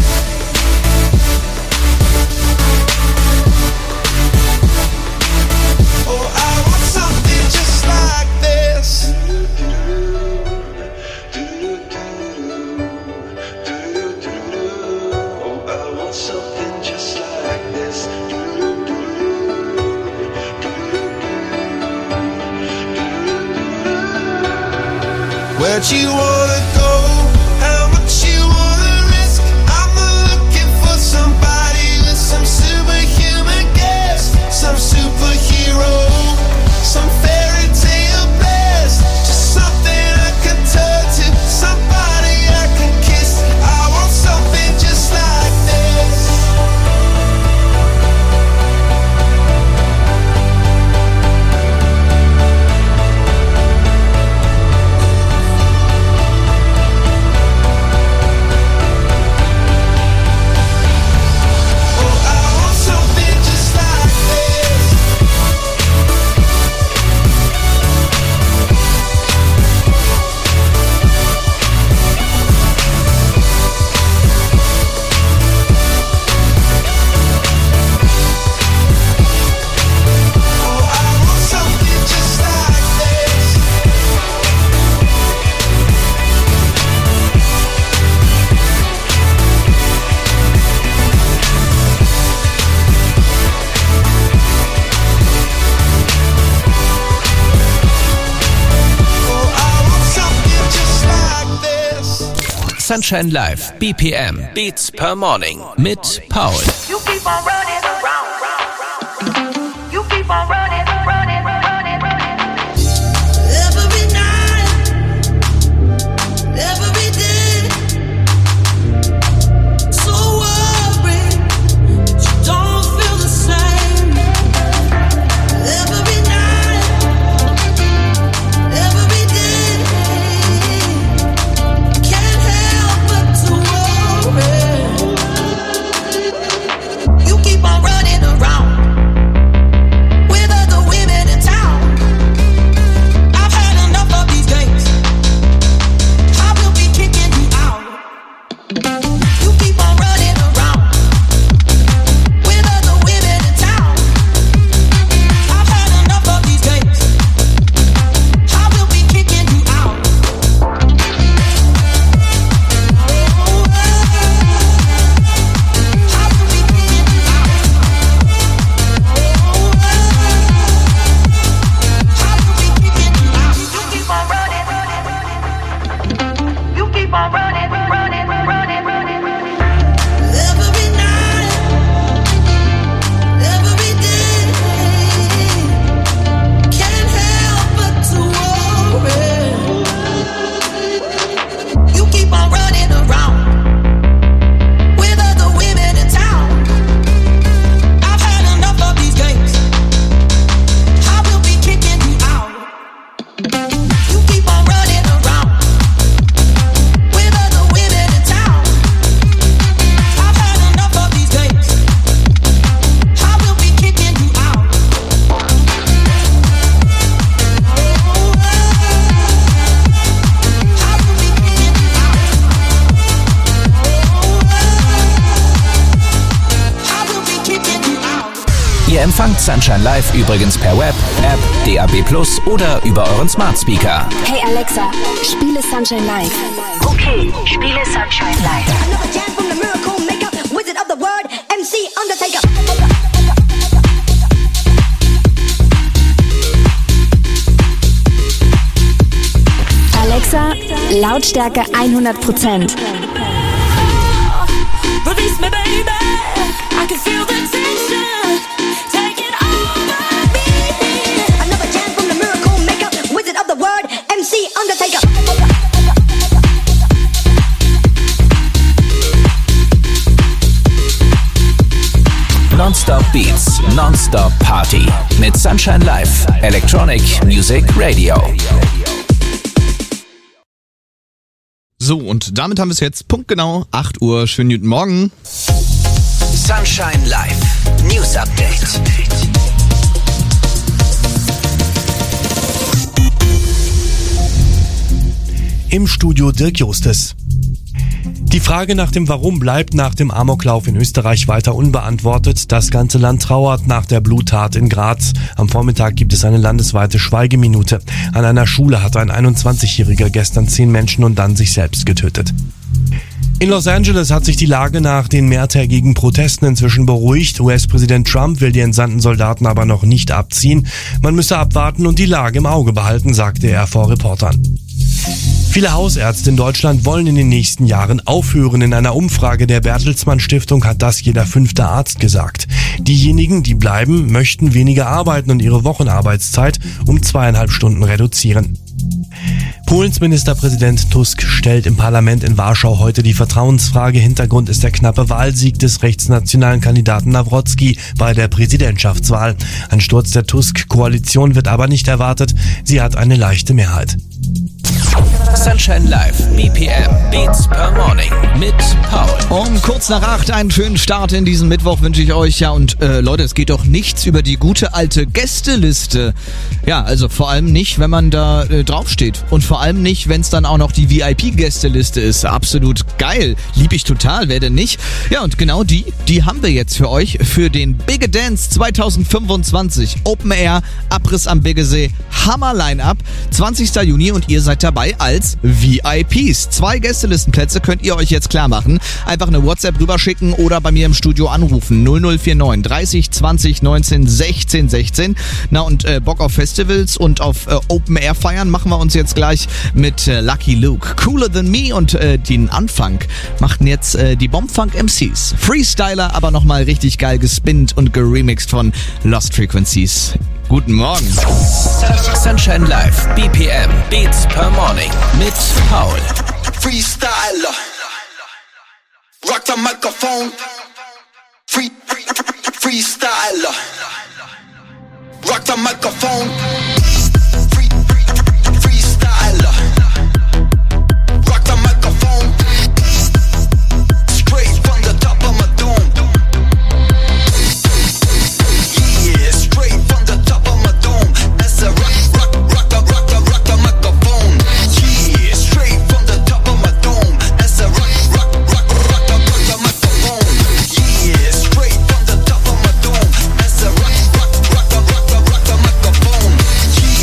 Oh, I want something just like this. Something just like this. Where'd you wanna go? How much you wanna risk? I'm looking for somebody with some superhuman gifts, some superhero, some fairy tale bliss. Just something I can turn to, somebody I can kiss. I want something just like this. Sunshine Live, BPM, Beats per Morning mit Paul. You keep on running around. You keep on running, running, running, running. Every night, every day. So worried, you don't feel the same. Every night, every day. Can't help but to worry. You keep on running around with a Empfangt Sunshine Live übrigens per Web, App, DAB+ oder über euren Smart Speaker. Hey Alexa, spiele Sunshine Live. Okay, spiele Sunshine Live. Alexa, Lautstärke 100%. Release me, baby. I can feel the tension taking over me. Another jam from the miracle maker, wizard of the word, MC Undertaker. Non-Stop Beats, Non-Stop Party. Mit Sunshine Live, Electronic Music Radio. So, und damit haben wir es jetzt punktgenau 8 Uhr. Schönen guten Morgen. Sunshine Live, News Update. Im Studio Dirk Justes. Die Frage nach dem Warum bleibt nach dem Amoklauf in Österreich weiter unbeantwortet. Das ganze Land trauert nach der Bluttat in Graz. Am Vormittag gibt es eine landesweite Schweigeminute. An einer Schule hat ein 21-Jähriger gestern 10 Menschen und dann sich selbst getötet. In Los Angeles hat sich die Lage nach den mehrtägigen Protesten inzwischen beruhigt. US-Präsident Trump will die entsandten Soldaten aber noch nicht abziehen. Man müsse abwarten und die Lage im Auge behalten, sagte er vor Reportern. Viele Hausärzte in Deutschland wollen in den nächsten Jahren aufhören. In einer Umfrage der Bertelsmann Stiftung hat das jeder 5. Arzt gesagt. Diejenigen, die bleiben, möchten weniger arbeiten und ihre Wochenarbeitszeit um 2,5 Stunden reduzieren. Polens Ministerpräsident Tusk stellt im Parlament in Warschau heute die Vertrauensfrage. Hintergrund ist der knappe Wahlsieg des rechtsnationalen Kandidaten Nawrocki bei der Präsidentschaftswahl. Ein Sturz der Tusk-Koalition wird aber nicht erwartet. Sie hat eine leichte Mehrheit. Sunshine Live, BPM, Beats per Morning mit Paul. Um kurz nach 8 einen schönen Start in diesen Mittwoch wünsche ich euch. Ja, und Leute, es geht doch nichts über die gute alte Gästeliste. Ja, also vor allem nicht, wenn man da draufsteht. Und vor allem nicht, wenn es dann auch noch die VIP-Gästeliste ist. Absolut geil. Lieb ich total, wer denn nicht? Ja, und genau die haben wir jetzt für euch für den Bigge Dance 2025. Open Air, Abriss am Biggesee, Hammer Line-Up, 20. Juni und ihr seid dabei als VIPs. 2 Gästelistenplätze könnt ihr euch jetzt klar machen. Einfach eine WhatsApp rüberschicken oder bei mir im Studio anrufen. 0049 30 20 19 16 16. Na und Bock auf Festivals und auf Open Air feiern machen wir uns jetzt gleich mit Lucky Luke. Cooler Than Me und den Anfang machten jetzt die Bombfunk MCs. Freestyler, aber nochmal richtig geil gespinnt und geremixed von Lost Frequencies. Guten Morgen. Sunshine Live, BPM, Beats per Morning mit Paul. Freestyler. Rock the microphone. Freestyler. Rock the microphone. Freestyler. Rock the microphone. Straight from the top of my dome. Yeah, straight from the top of my dome. As I rock the microphone. Yeah, straight from the top of my dome. As I rock the microphone. Yeah, straight from the top of my dome. As I rock the microphone.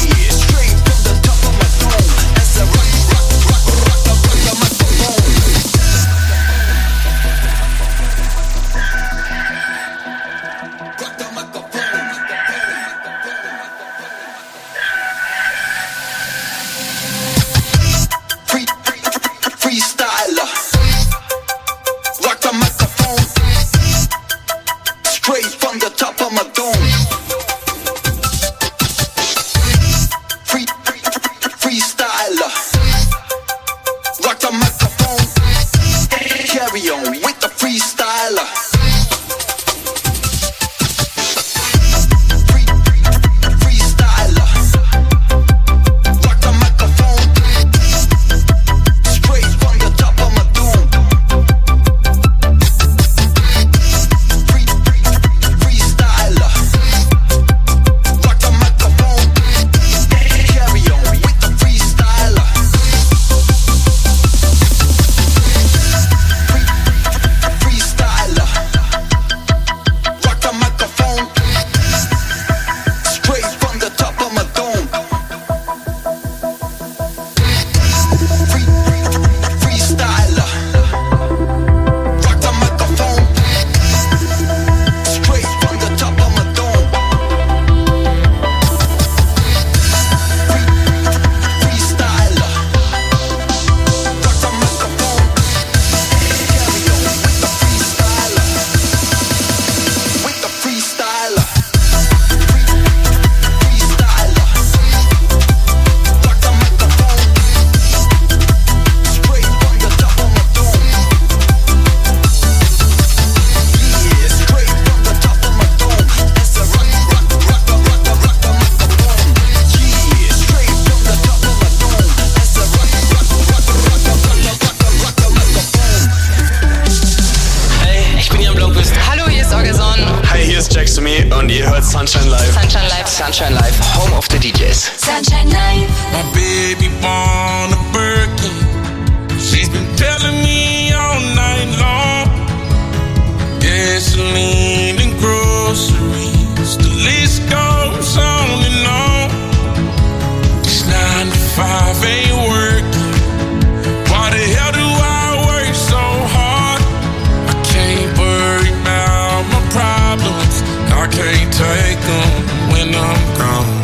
can't take them when I'm gone.